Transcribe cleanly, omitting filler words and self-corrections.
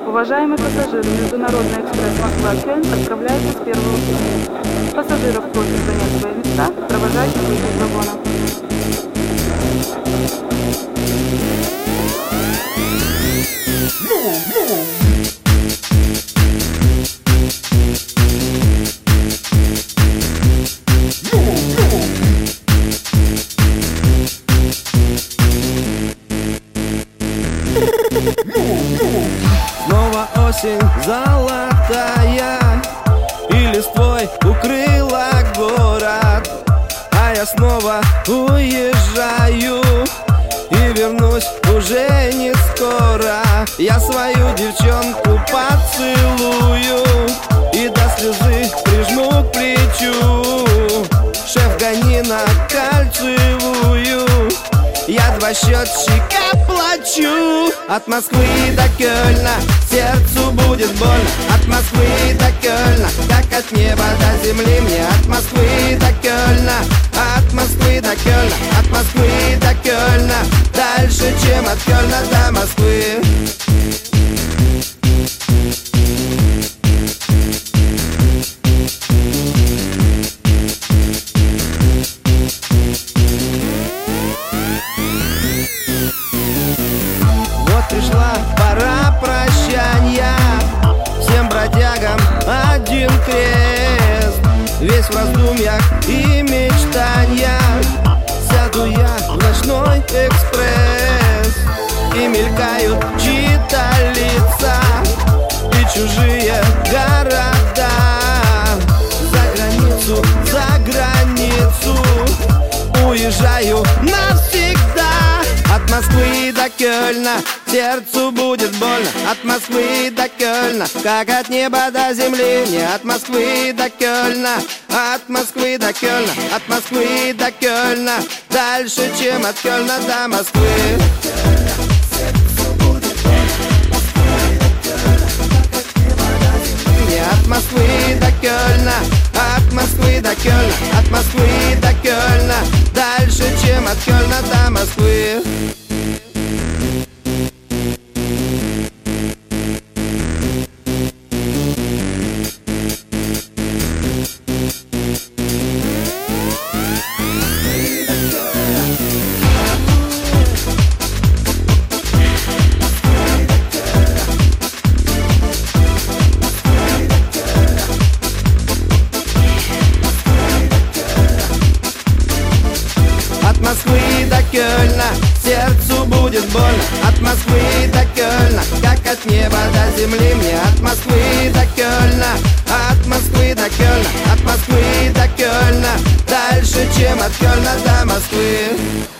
Уважаемые пассажиры, международный экспресс Москва-Кёльн отправляется с первого пути. Пассажиров просят занять свои места, провожающих выйти из вагона. Снова осень золотая, и листвой укрыла город, а я снова уезжаю и вернусь уже не скоро. Я свою девчонку поцелую и до слезы прижму к плечу. Шеф, гони на кольцевую, я 2 счетчика плачу. От Москвы до Кёльна сердцу будет больно. От Москвы до Кёльна, как от неба до земли мне. От Москвы до Кёльна, от Москвы до Кёльна, от Москвы до Кёльна, дальше, чем от Кёльна до Москвы. Пришла пора прощания, всем бродягам один крест. Весь в раздумьях и мечтаниях сяду я в ночной экспресс, и мелькают чьи-то лица и чужие города. За границу уезжаю навсегда. От Москвы до Кёльна сердцу будет больно. От Москвы до Кёльна, как от неба до земли мне. От Москвы до Кёльна, от Москвы до Кёльна, от Москвы до Кёльна, дальше, чем от Кёльна до Москвы. От Москвы до Кёльна, от Москвы до Кёльна, от Москвы до Кёльна, дальше, чем от Кёльна до Москвы. От Москвы до Кёльна сердцу будет больно. От Москвы до Кёльна, как от неба до земли мне. От Москвы до Кёльна, от Москвы до Кёльна, от Москвы до Кёльна, дальше, чем от Кёльна до Москвы.